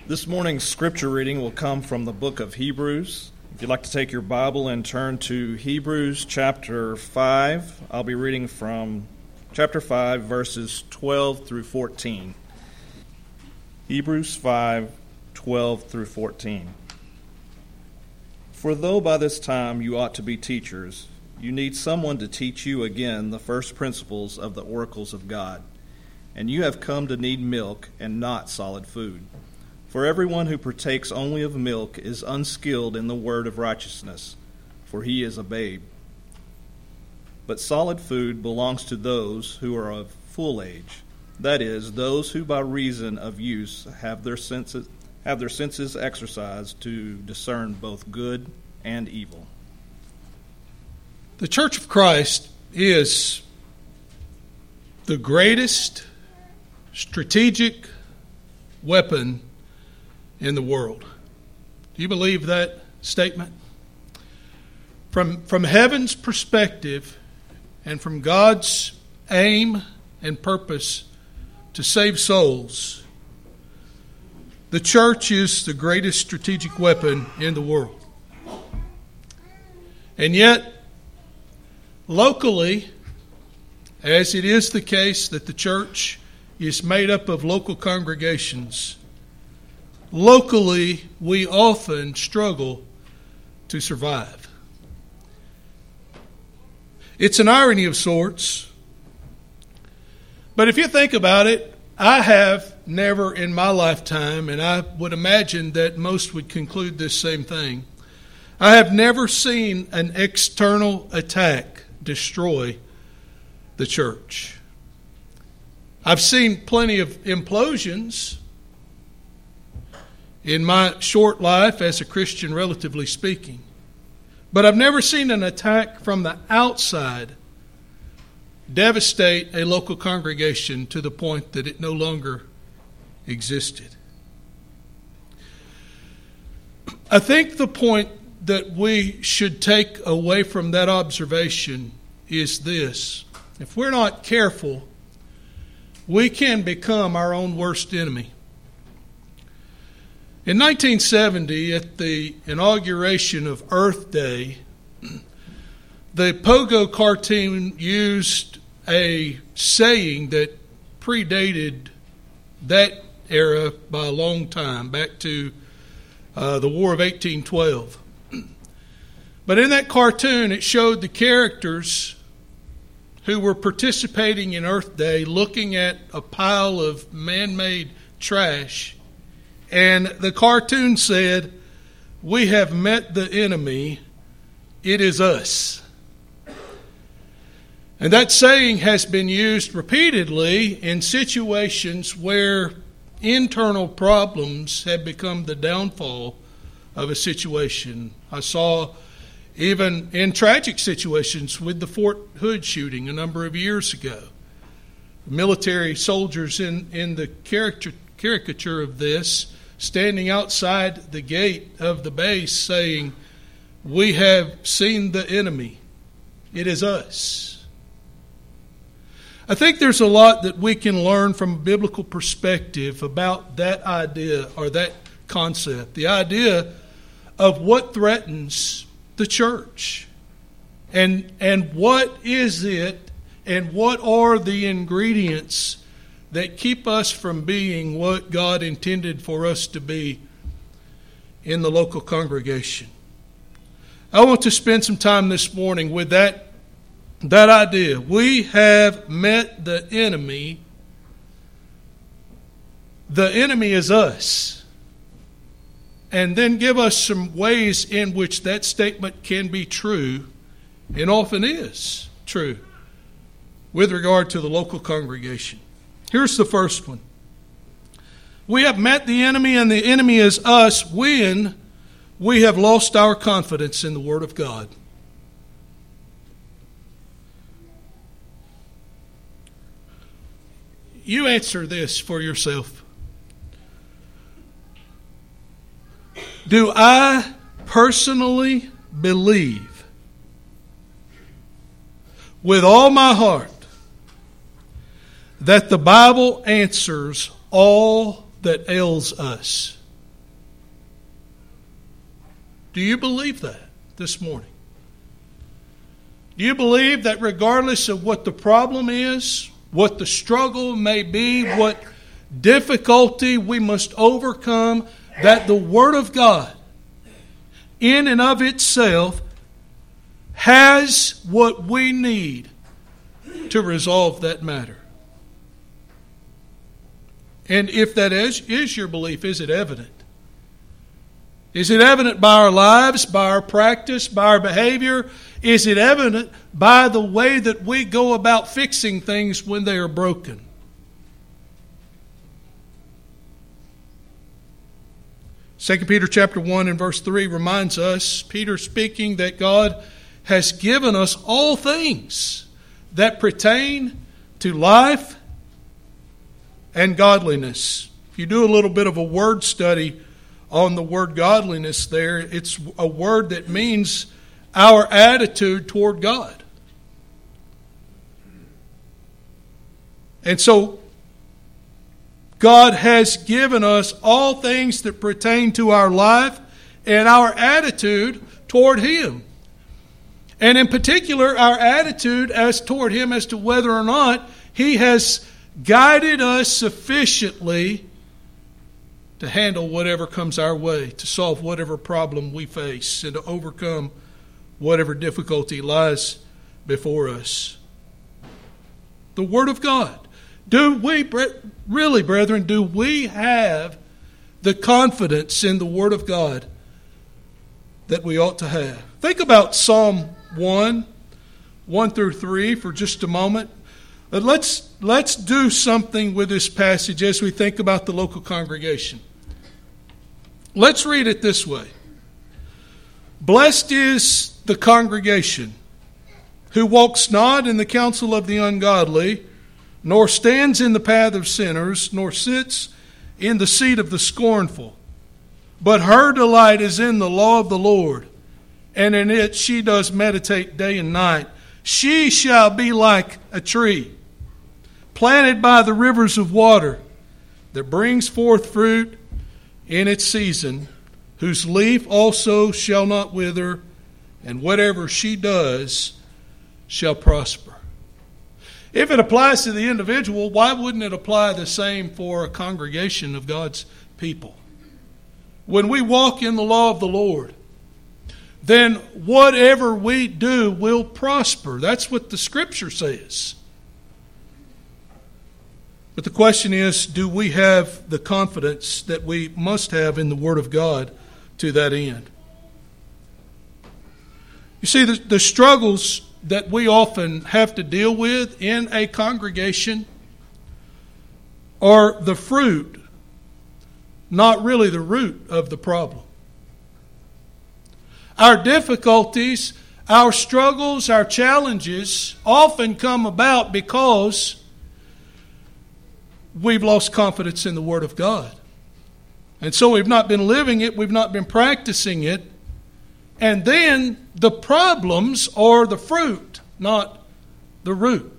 This morning's scripture reading will come from the book of Hebrews. If you'd like to take your Bible and turn to Hebrews chapter 5, I'll be reading from chapter 5, verses 12 through 14. Hebrews 5, 12 through 14. For though by this time you ought to be teachers, you need someone to teach you again the first principles of the oracles of God. And you have come to need milk and not solid food. For everyone who partakes only of milk is unskilled in the word of righteousness, for he is a babe. But solid food belongs to those who are of full age, that is, those who by reason of use have their senses exercised to discern both good and evil. The Church of Christ is the greatest strategic weapon in the world. Do you believe that statement? From heaven's perspective and from God's aim and purpose to save souls, the church is the greatest strategic weapon in the world. And yet, locally, as it is the case that the church is made up of local congregations, locally, we often struggle to survive. It's an irony of sorts. But if you think about it, I have never in my lifetime, and I would imagine that most would conclude this same thing, I have never seen an external attack destroy the church. I've seen plenty of implosions in my short life as a Christian, relatively speaking. But I've never seen an attack from the outside devastate a local congregation to the point that it no longer existed. I think the point that we should take away from that observation is this. If we're not careful, we can become our own worst enemy. In 1970, at the inauguration of Earth Day, the Pogo cartoon used a saying that predated that era by a long time, back to the War of 1812. But in that cartoon, it showed the characters who were participating in Earth Day looking at a pile of man-made trash. And the cartoon said, "We have met the enemy. It is us." And that saying has been used repeatedly in situations where internal problems have become the downfall of a situation. I saw even in tragic situations with the Fort Hood shooting a number of years ago. Military soldiers in the caricature of this, standing outside the gate of the base saying, "We have seen the enemy. It is us." I think there's a lot that we can learn from a biblical perspective about that idea or that concept, the idea of what threatens the church and what is it and what are the ingredients that keep us from being what God intended for us to be in the local congregation. I want to spend some time this morning with that idea. We have met the enemy. The enemy is us. And then give us some ways in which that statement can be true, and often is true, with regard to the local congregation. Here's the first one. We have met the enemy, and the enemy is us when we have lost our confidence in the Word of God. You answer this for yourself. Do I personally believe with all my heart that the Bible answers all that ails us? Do you believe that this morning? Do you believe that regardless of what the problem is, what the struggle may be, what difficulty we must overcome, that the Word of God, in and of itself, has what we need to resolve that matter? And if that is your belief, is it evident? Is it evident by our lives, by our practice, by our behavior? Is it evident by the way that we go about fixing things when they are broken? 2 Peter chapter 1 and verse 3 reminds us, Peter speaking, that God has given us all things that pertain to life and godliness. If you do a little bit of a word study on the word godliness there, it's a word that means our attitude toward God. And so, God has given us all things that pertain to our life and our attitude toward Him. And in particular, our attitude as toward Him as to whether or not He has guided us sufficiently to handle whatever comes our way, to solve whatever problem we face, and to overcome whatever difficulty lies before us. The Word of God. Do we, really, brethren, do we have the confidence in the Word of God that we ought to have? Think about Psalm 1 through 3 for just a moment. Let's do something with this passage as we think about the local congregation. Let's read it this way. Blessed is the congregation who walks not in the counsel of the ungodly, nor stands in the path of sinners, nor sits in the seat of the scornful. But her delight is in the law of the Lord, and in it she does meditate day and night. She shall be like a tree planted by the rivers of water, that brings forth fruit in its season, whose leaf also shall not wither, and whatever she does shall prosper. If it applies to the individual, why wouldn't it apply the same for a congregation of God's people? When we walk in the law of the Lord, then whatever we do will prosper. That's what the Scripture says. But the question is, do we have the confidence that we must have in the Word of God to that end? You see, the struggles that we often have to deal with in a congregation are the fruit, not really the root of the problem. Our difficulties, our struggles, our challenges often come about because we've lost confidence in the Word of God. And so we've not been living it, we've not been practicing it, and then the problems are the fruit, not the root.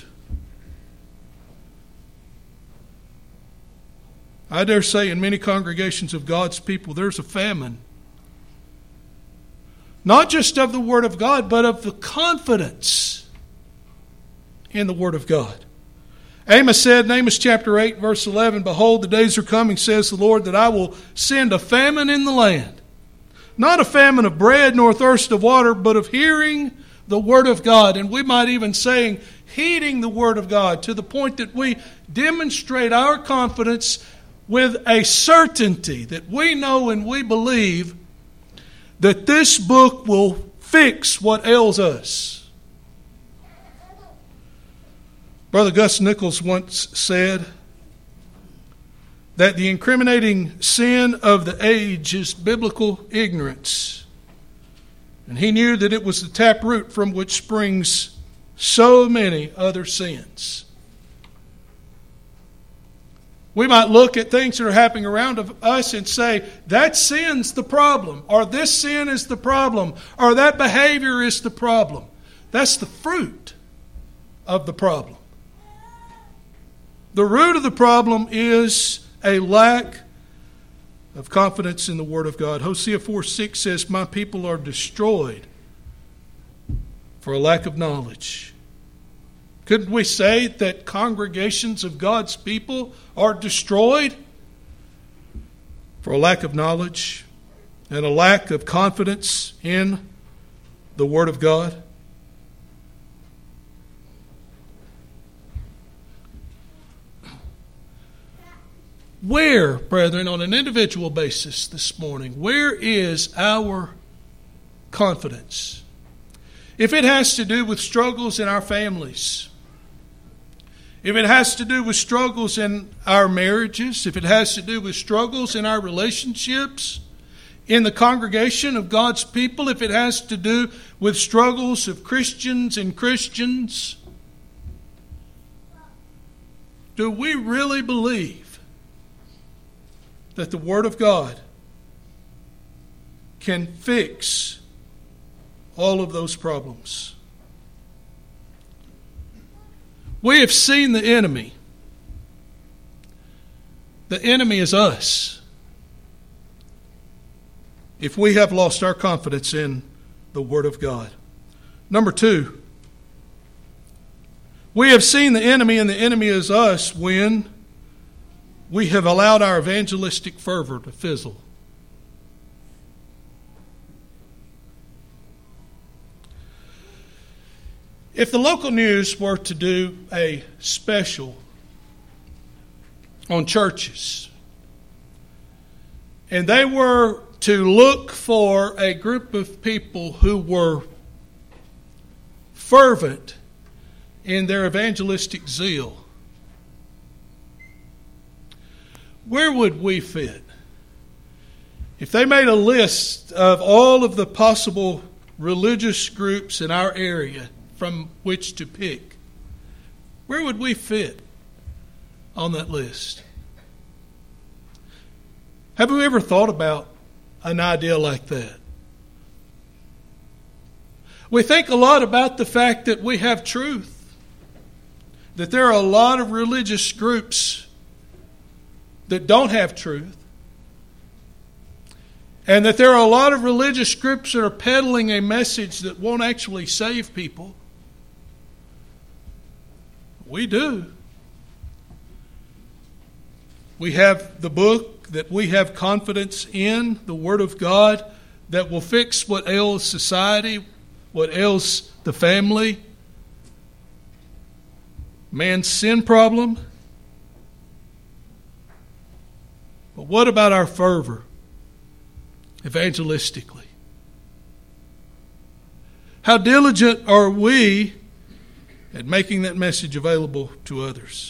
I dare say in many congregations of God's people there's a famine. Not just of the Word of God, but of the confidence in the Word of God. Amos said in Amos chapter 8, verse 11, Behold, the days are coming, says the Lord, that I will send a famine in the land. Not a famine of bread nor thirst of water, but of hearing the Word of God. And we might even say heeding the Word of God, to the point that we demonstrate our confidence with a certainty that we know and we believe that this book will fix what ails us. Brother Gus Nichols once said that the incriminating sin of the age is biblical ignorance. And he knew that it was the taproot from which springs so many other sins. We might look at things that are happening around us and say, that sin's the problem, or this sin is the problem, or that behavior is the problem. That's the fruit of the problem. The root of the problem is a lack of confidence in the Word of God. Hosea 4:6 says, "My people are destroyed for a lack of knowledge." Couldn't we say that congregations of God's people are destroyed for a lack of knowledge and a lack of confidence in the Word of God? Where, brethren, on an individual basis this morning, where is our confidence? If it has to do with struggles in our families, if it has to do with struggles in our marriages, if it has to do with struggles in our relationships, in the congregation of God's people, if it has to do with struggles of Christians and Christians, do we really believe that the Word of God can fix all of those problems? We have seen the enemy. The enemy is us. If we have lost our confidence in the Word of God. Number two, we have seen the enemy, and the enemy is us when we have allowed our evangelistic fervor to fizzle. If the local news were to do a special on churches, and they were to look for a group of people who were fervent in their evangelistic zeal, where would we fit? If they made a list of all of the possible religious groups in our area from which to pick, where would we fit on that list? Have you ever thought about an idea like that? We think a lot about the fact that we have truth, that there are a lot of religious groups that don't have truth, and that there are a lot of religious groups that are peddling a message that won't actually save people. We do. We have the book that we have confidence in, the Word of God, that will fix what ails society, what ails the family, man's sin problem. But what about our fervor evangelistically? How diligent are we at making that message available to others?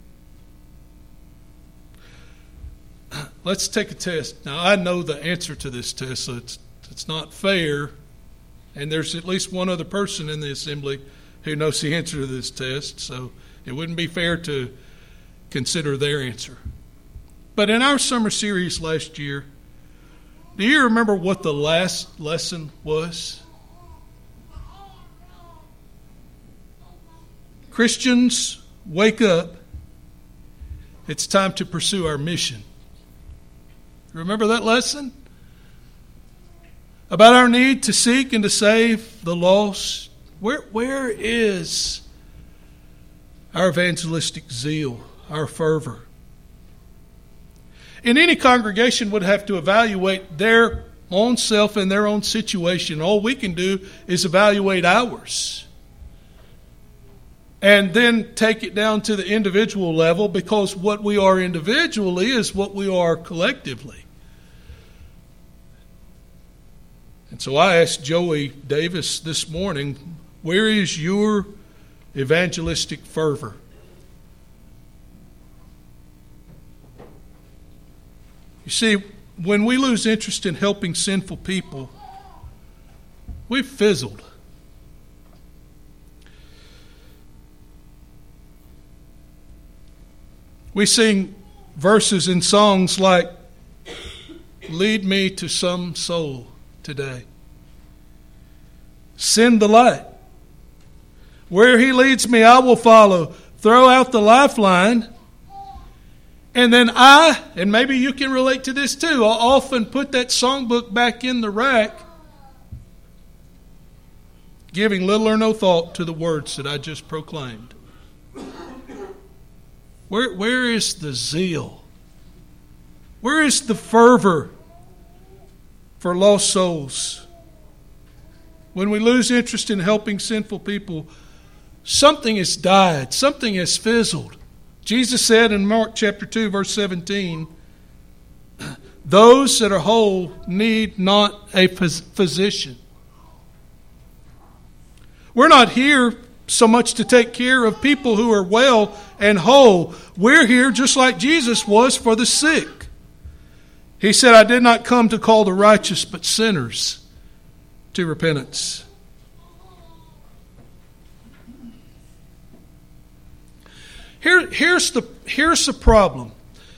Let's take a test. Now, I know the answer to this test, so it's not fair. And there's at least one other person in the assembly who knows the answer to this test, so it wouldn't be fair to consider their answer. But in our summer series last year, do you remember what the last lesson was? Christians, wake up. It's time to pursue our mission. Remember that lesson? About our need to seek and to save the lost. Where is our evangelistic zeal, our fervor? And any congregation would have to evaluate their own self and their own situation. All we can do is evaluate ours. And then take it down to the individual level, because what we are individually is what we are collectively. And so I asked Joey Davis this morning, where is your evangelistic fervor? You see, when we lose interest in helping sinful people, we've fizzled. We sing verses in songs like, "Lead me to some soul today. Send the light. Where he leads me, I will follow. Throw out the lifeline. And then I, and maybe you can relate to this too, I'll often put that songbook back in the rack, giving little or no thought to the words that I just proclaimed. Where is the zeal? Where is the fervor for lost souls? When we lose interest in helping sinful people, something has died, something has fizzled. Jesus said in Mark chapter 2, verse 17, those that are whole need not a physician. We're not here so much to take care of people who are well and whole. We're here just like Jesus was for the sick. He said, I did not come to call the righteous, but sinners to repentance. Here's the problem.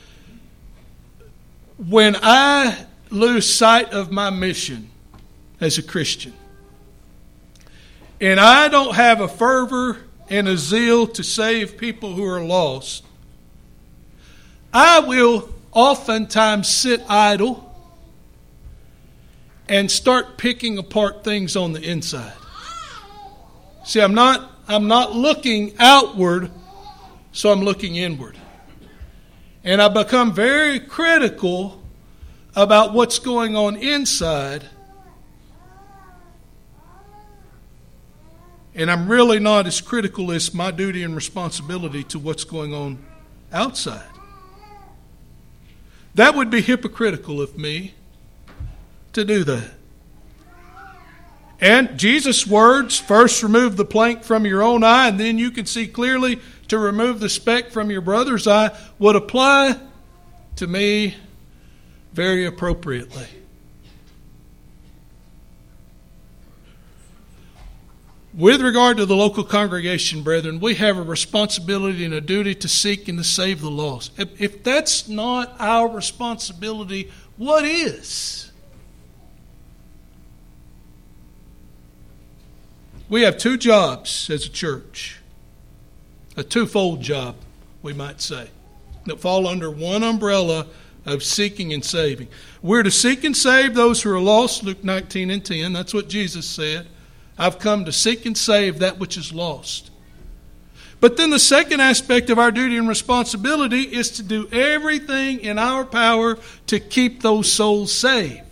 When I lose sight of my mission as a Christian, and I don't have a fervor and a zeal to save people who are lost, I will oftentimes sit idle and start picking apart things on the inside. See, I'm not looking outward, so I'm looking inward. And I become very critical about what's going on inside. And I'm really not as critical as my duty and responsibility to what's going on outside. That would be hypocritical of me to do that. And Jesus' words, first remove the plank from your own eye, and then you can see clearly to remove the speck from your brother's eye, would apply to me very appropriately. With regard to the local congregation, brethren, we have a responsibility and a duty to seek and to save the lost. If that's not our responsibility, what is? We have two jobs as a church, a twofold job, we might say, that fall under one umbrella of seeking and saving. We're to seek and save those who are lost, Luke 19:10. That's what Jesus said. I've come to seek and save that which is lost. But then the second aspect of our duty and responsibility is to do everything in our power to keep those souls saved.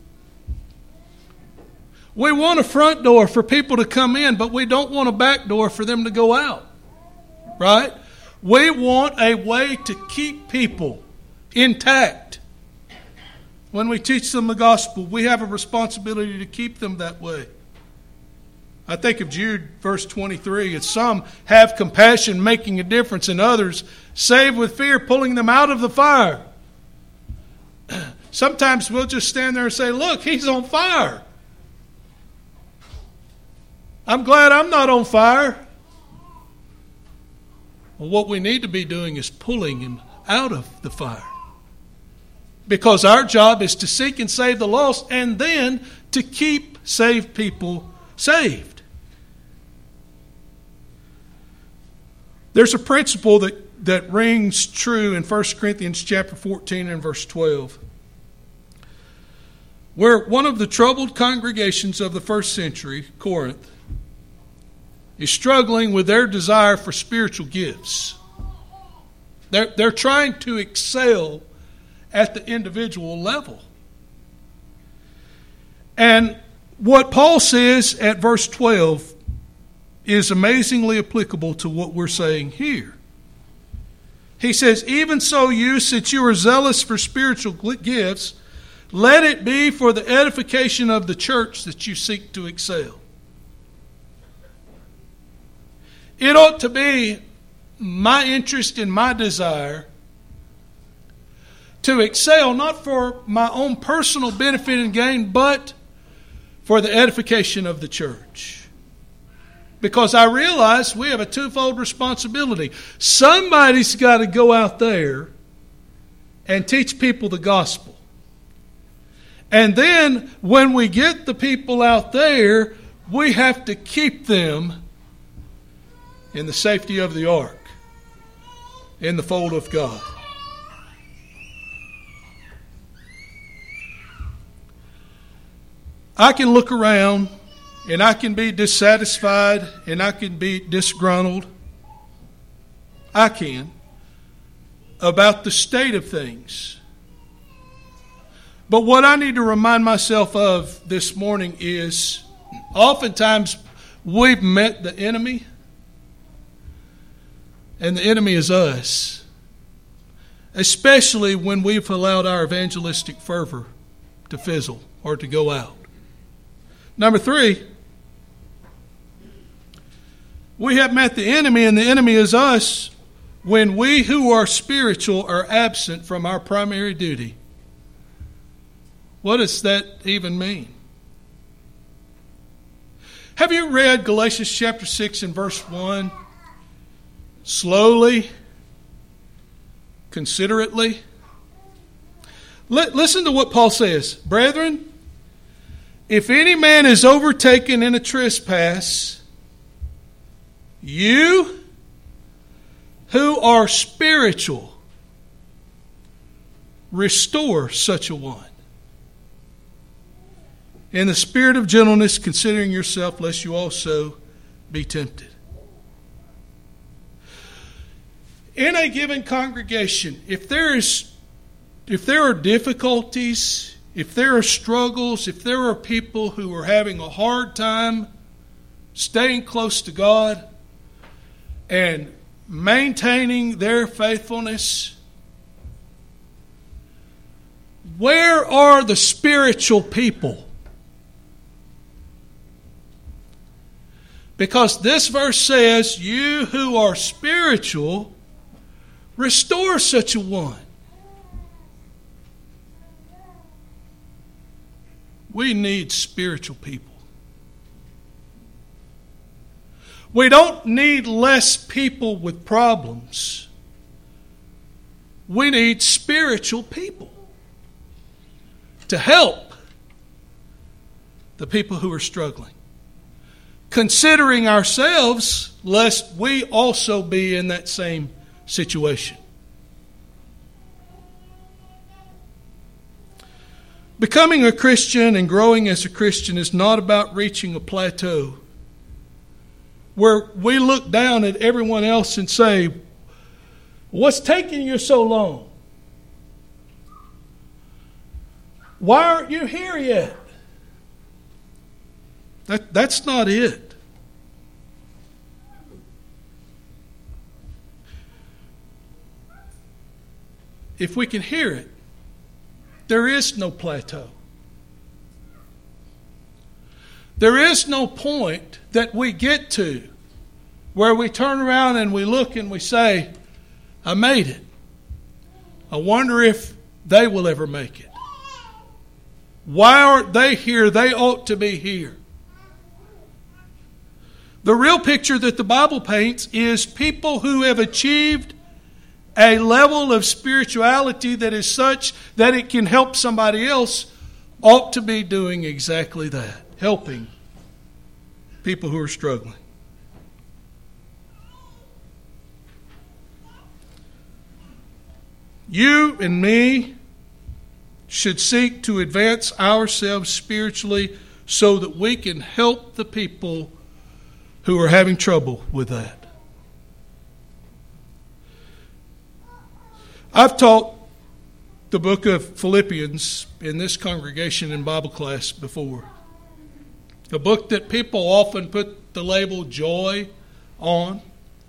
We want a front door for people to come in, but we don't want a back door for them to go out. Right? We want a way to keep people intact. When we teach them the gospel, we have a responsibility to keep them that way. I think of Jude, verse 23. It's some have compassion, making a difference, and others save with fear, pulling them out of the fire. Sometimes we'll just stand there and say, look, he's on fire. I'm glad I'm not on fire. Well, what we need to be doing is pulling him out of the fire. Because our job is to seek and save the lost, and then to keep saved people saved. There's a principle that rings true in 1 Corinthians chapter 14 and verse 12, where one of the troubled congregations of the first century, Corinth, is struggling with their desire for spiritual gifts. They're trying to excel at the individual level. And what Paul says at verse 12 is amazingly applicable to what we're saying here. He says, even so you, since you are zealous for spiritual gifts, let it be for the edification of the church that you seek to excel. It ought to be my interest and my desire to excel, not for my own personal benefit and gain, but for the edification of the church. Because I realize we have a twofold responsibility. Somebody's got to go out there and teach people the gospel. And then when we get the people out there, we have to keep them in the safety of the ark, in the fold of God. I can look around and I can be dissatisfied and I can be disgruntled. I can. About the state of things. But what I need to remind myself of this morning is oftentimes we've met the enemy, and the enemy is us, especially when we've allowed our evangelistic fervor to fizzle or to go out. Number 3, we have met the enemy, and the enemy is us when we who are spiritual are absent from our primary duty. What does that even mean? Have you read Galatians chapter 6 and verse 1? Slowly, considerately. Listen to what Paul says. Brethren, if any man is overtaken in a trespass, you who are spiritual, restore such a one. In the spirit of gentleness, considering yourself, lest you also be tempted. In a given congregation, if there are difficulties, if there are struggles, if there are people who are having a hard time staying close to God and maintaining their faithfulness, where are the spiritual people? Because this verse says, you who are spiritual, restore such a one. We need spiritual people. We don't need less people with problems. We need spiritual people to help the people who are struggling. Considering ourselves, lest we also be in that same situation. Becoming a Christian and growing as a Christian is not about reaching a plateau where we look down at everyone else and say, what's taking you so long? Why aren't you here yet? That's not it. If we can hear it, there is no plateau. There is no point that we get to where we turn around and we look and we say, I made it. I wonder if they will ever make it. Why aren't they here? They ought to be here. The real picture that the Bible paints is people who have achieved a level of spirituality that is such that it can help somebody else ought to be doing exactly that, helping people who are struggling. You and me should seek to advance ourselves spiritually so that we can help the people who are having trouble with that. I've taught the book of Philippians in this congregation in Bible class before. A book that people often put the label joy on.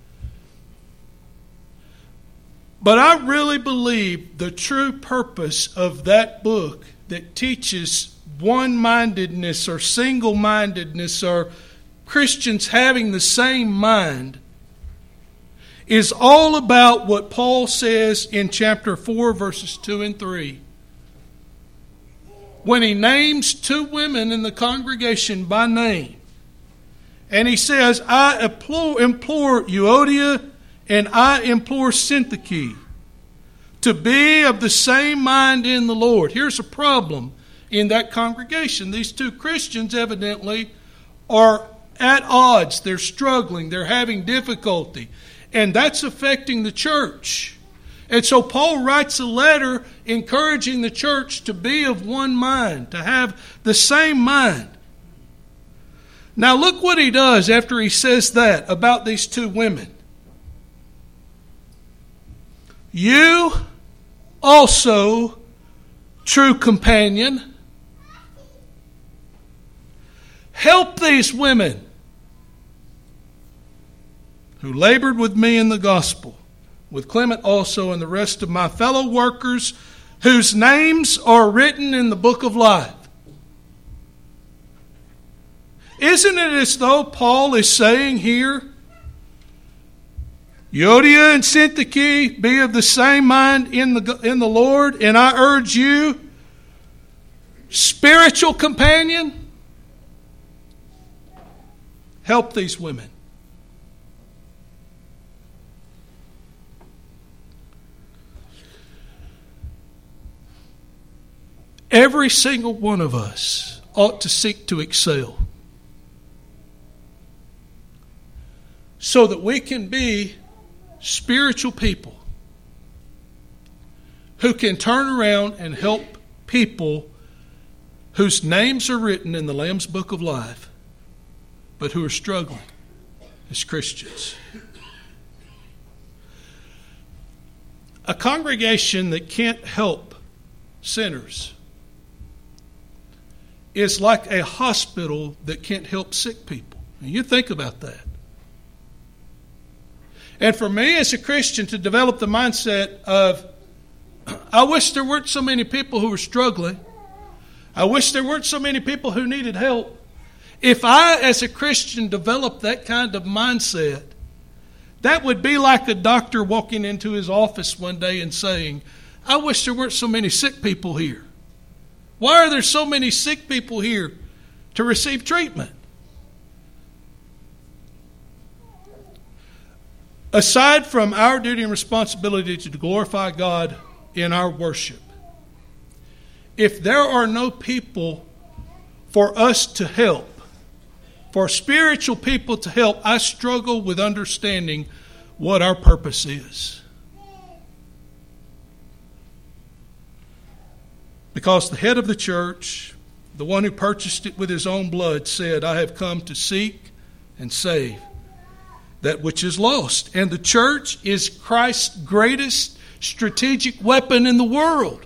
But I really believe the true purpose of that book that teaches one-mindedness or single-mindedness or Christians having the same mind is all about what Paul says in chapter 4, verses 2 and 3. When he names two women in the congregation by name. And he says, I implore Euodia and I implore Syntyche to be of the same mind in the Lord. Here's a problem in that congregation. These two Christians evidently are at odds. They're struggling. They're having difficulty. And that's affecting the church. And so Paul writes a letter encouraging the church to be of one mind, to have the same mind. Now look what he does after he says that about these two women. You also, true companion, help these women who labored with me in the gospel, with Clement also and the rest of my fellow workers whose names are written in the book of life. Isn't it as though Paul is saying here, Euodia and Syntyche, be of the same mind in the Lord, and I urge you, spiritual companion, help these women. Every single one of us ought to seek to excel so that we can be spiritual people who can turn around and help people whose names are written in the Lamb's Book of Life, but who are struggling as Christians. A congregation that can't help sinners is like a hospital that can't help sick people. And you think about that. And for me as a Christian to develop the mindset of, I wish there weren't so many people who were struggling. I wish there weren't so many people who needed help. If I as a Christian develop that kind of mindset, that would be like a doctor walking into his office one day and saying, I wish there weren't so many sick people here. Why are there so many sick people here to receive treatment? Aside from our duty and responsibility to glorify God in our worship, if there are no people for us to help, for spiritual people to help, I struggle with understanding what our purpose is. Because the head of the church, the one who purchased it with his own blood, said, I have come to seek and save that which is lost. And the church is Christ's greatest strategic weapon in the world.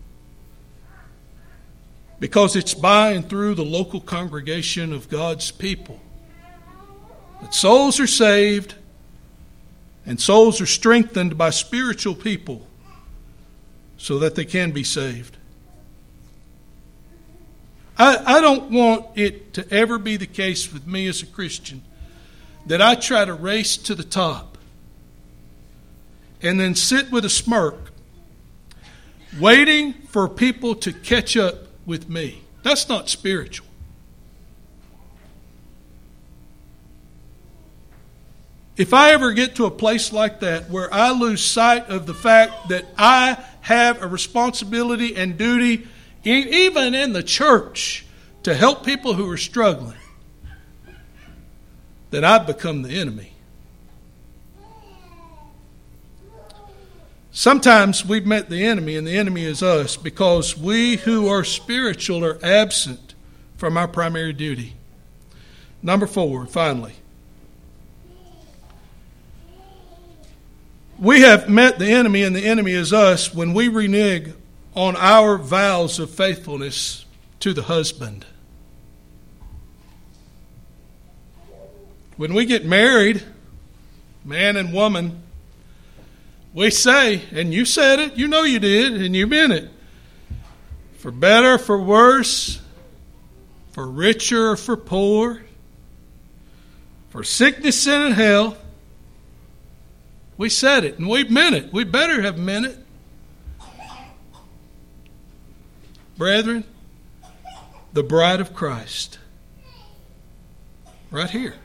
Because it's by and through the local congregation of God's people that souls are saved and souls are strengthened by spiritual people so that they can be saved. I don't want it to ever be the case with me as a Christian that I try to race to the top and then sit with a smirk waiting for people to catch up with me. That's not spiritual. If I ever get to a place like that where I lose sight of the fact that I have a responsibility and duty, even in the church, to help people who are struggling, then I've become the enemy. Sometimes we've met the enemy, and the enemy is us, because we who are spiritual are absent from our primary duty. Number 4, finally. We have met the enemy, and the enemy is us, when we renege on our vows of faithfulness to the husband. When we get married, man and woman, we say, and you said it, you know you did, and you meant it, for better, for worse, for richer or for poor, for sickness and in health. We said it, and we meant it. We better have meant it. Brethren, the bride of Christ, right here.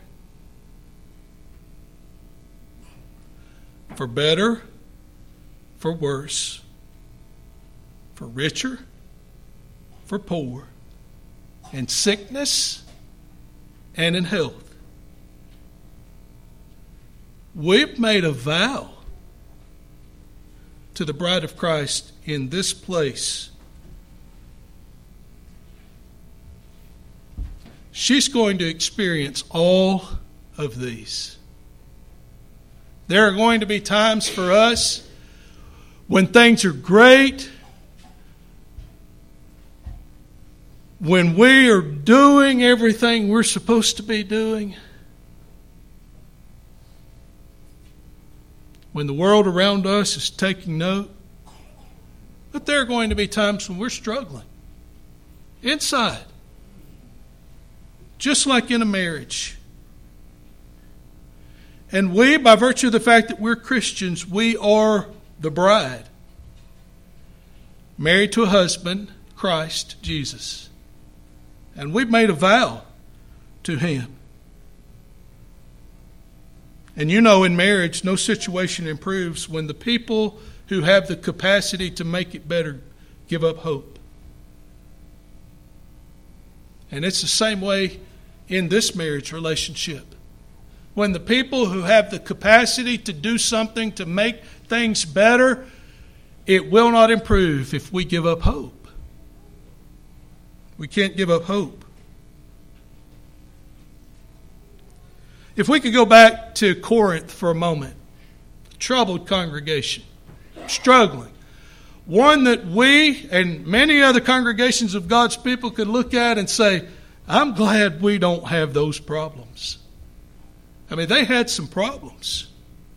For better, for worse, for richer, for poor, in sickness and in health. We've made a vow to the bride of Christ in this place, she's going to experience all of these. There are going to be times for us when things are great, when we are doing everything we're supposed to be doing, when the world around us is taking note. But there are going to be times when we're struggling inside, just like in a marriage. And we, by virtue of the fact that we're Christians, we are the bride, married to a husband, Christ Jesus. And we've made a vow to Him. And you know, in marriage, no situation improves when the people who have the capacity to make it better give up hope. And it's the same way in this marriage relationship. When the people who have the capacity to do something to make things better, it will not improve if we give up hope. We can't give up hope. If we could go back to Corinth for a moment, troubled congregation, struggling, one that we and many other congregations of God's people could look at and say, I'm glad we don't have those problems. I mean, they had some problems.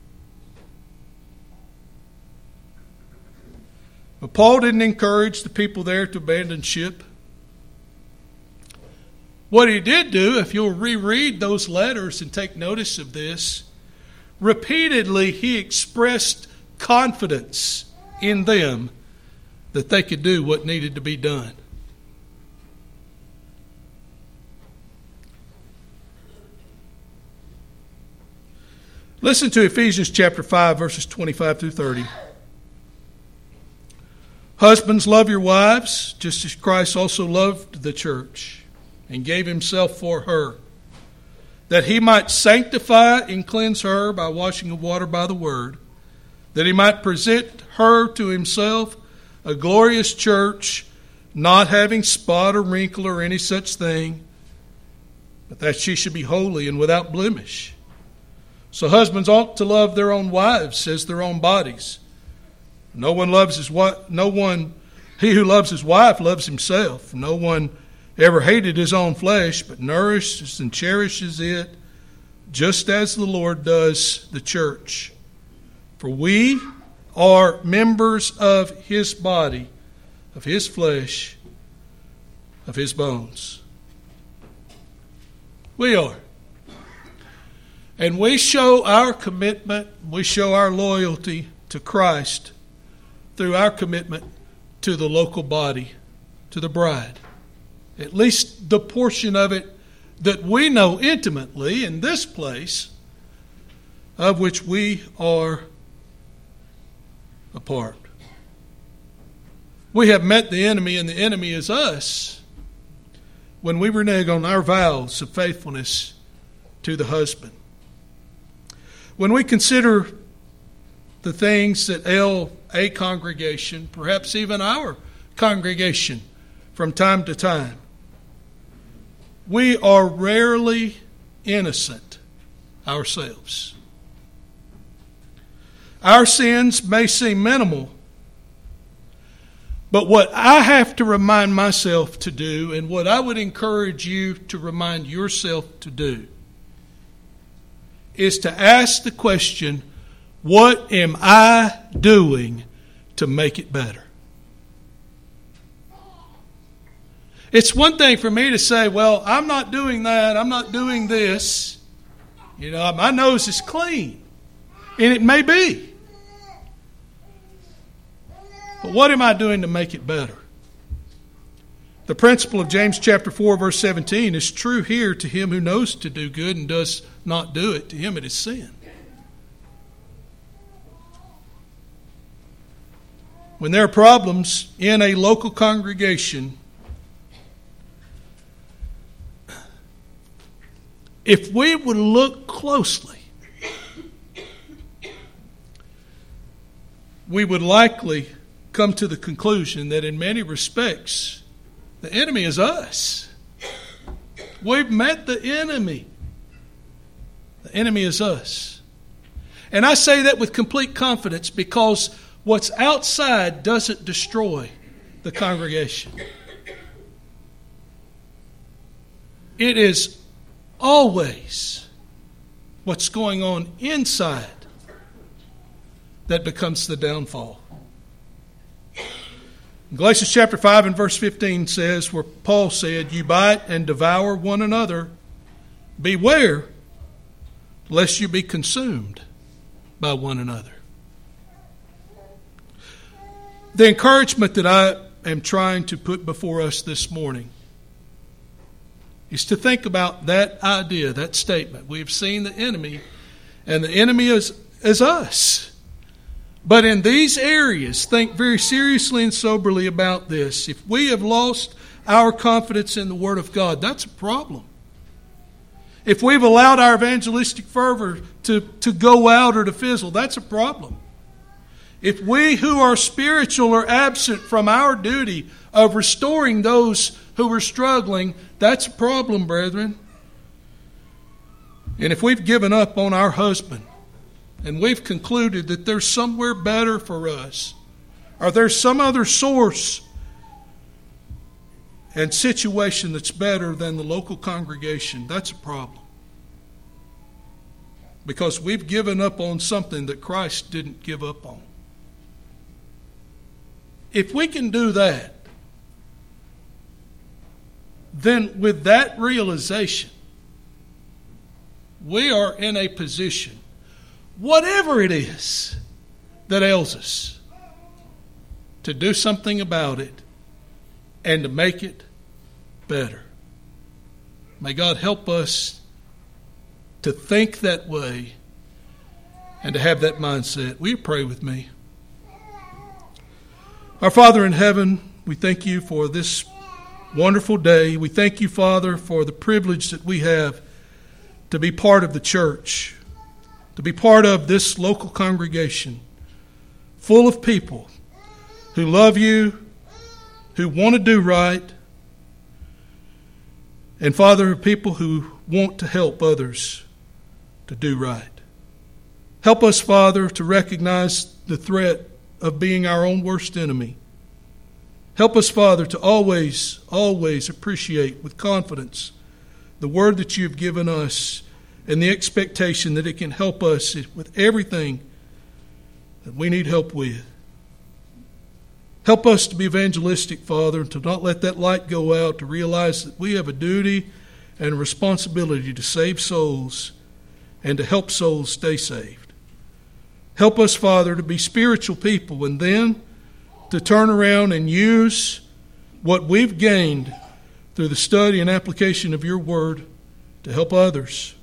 But Paul didn't encourage the people there to abandon ship. What he did do, if you'll reread those letters and take notice of this, repeatedly he expressed confidence in them that they could do what needed to be done. Listen to Ephesians chapter 5, verses 25 through 30. Husbands, love your wives, just as Christ also loved the church and gave himself for her, that he might sanctify and cleanse her by washing of water by the word, that he might present her to himself a glorious church, not having spot or wrinkle or any such thing, but that she should be holy and without blemish. So husbands ought to love their own wives as their own bodies. He who loves his wife loves himself. No one ever hated his own flesh, but nourishes and cherishes it, just as the Lord does the church. For we are members of his body, of his flesh, of his bones. We are. And we show our commitment, we show our loyalty to Christ through our commitment to the local body, to the bride. At least the portion of it that we know intimately in this place, of which we are a part. We have met the enemy, and the enemy is us, when we renege on our vows of faithfulness to the husband. When we consider the things that ail a congregation, perhaps even our congregation from time to time, we are rarely innocent ourselves. Our sins may seem minimal, but what I have to remind myself to do, and what I would encourage you to remind yourself to do, is to ask the question, what am I doing to make it better? It's one thing for me to say, well, I'm not doing that, I'm not doing this. You know, my nose is clean. And it may be. But what am I doing to make it better? The principle of James chapter 4, verse 17 is true here to him who knows to do good and does not do it. To him it is sin. When there are problems in a local congregation, if we would look closely, we would likely come to the conclusion that in many respects, the enemy is us. We've met the enemy. The enemy is us. And I say that with complete confidence because what's outside doesn't destroy the congregation. It is always what's going on inside that becomes the downfall. Galatians chapter 5 and verse 15 says, where Paul said, "You bite and devour one another. Beware, lest you be consumed by one another." The encouragement that I am trying to put before us this morning is to think about that idea, that statement. We have seen the enemy, and the enemy is us. But in these areas, think very seriously and soberly about this. If we have lost our confidence in the Word of God, that's a problem. If we've allowed our evangelistic fervor to go out or to fizzle, that's a problem. If we who are spiritual are absent from our duty of restoring those who are struggling, that's a problem, brethren. And if we've given up on our husband, and we've concluded that there's somewhere better for us, or there's some other source and situation that's better than the local congregation, that's a problem. Because we've given up on something that Christ didn't give up on. If we can do that, then with that realization, we are in a position, whatever it is that ails us, to do something about it and to make it better. May God help us to think that way and to have that mindset. Will you pray with me? Our Father in heaven, we thank you for this wonderful day. We thank you, Father, for the privilege that we have to be part of the church, to be part of this local congregation full of people who love you, who want to do right, and, Father, people who want to help others to do right. Help us, Father, to recognize the threat of being our own worst enemy. Help us, Father, to always appreciate with confidence the word that you have given us and the expectation that it can help us with everything that we need help with. Help us to be evangelistic, Father, and to not let that light go out, to realize that we have a duty and a responsibility to save souls and to help souls stay saved. Help us, Father, to be spiritual people and then to turn around and use what we've gained through the study and application of your word to help others.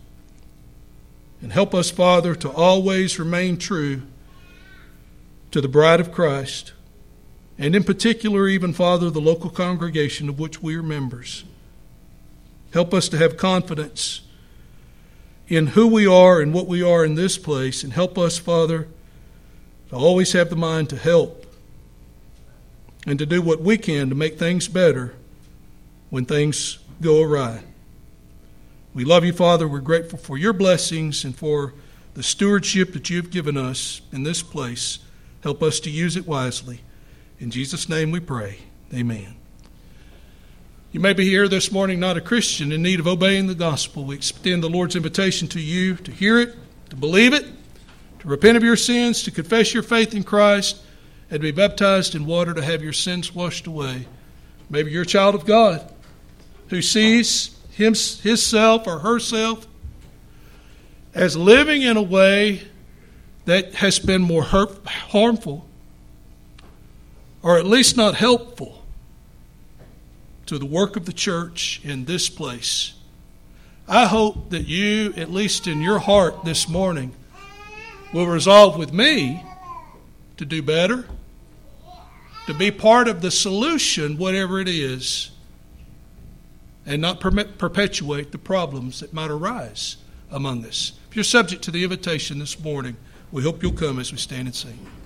And help us, Father, to always remain true to the bride of Christ, and in particular, even, Father, the local congregation of which we are members. Help us to have confidence in who we are and what we are in this place, and help us, Father, to always have the mind to help and to do what we can to make things better when things go awry. We love you, Father. We're grateful for your blessings and for the stewardship that you've given us in this place. Help us to use it wisely. In Jesus' name we pray. Amen. You may be here this morning not a Christian in need of obeying the gospel. We extend the Lord's invitation to you to hear it, to believe it, to repent of your sins, to confess your faith in Christ, and to be baptized in water to have your sins washed away. Maybe you're a child of God who sees himself or herself as living in a way that has been more harmful, or at least not helpful, to the work of the church in this place. I hope that you, at least in your heart this morning, will resolve with me to do better, to be part of the solution, whatever it is, and not perpetuate the problems that might arise among us. If you're subject to the invitation this morning, we hope you'll come as we stand and sing.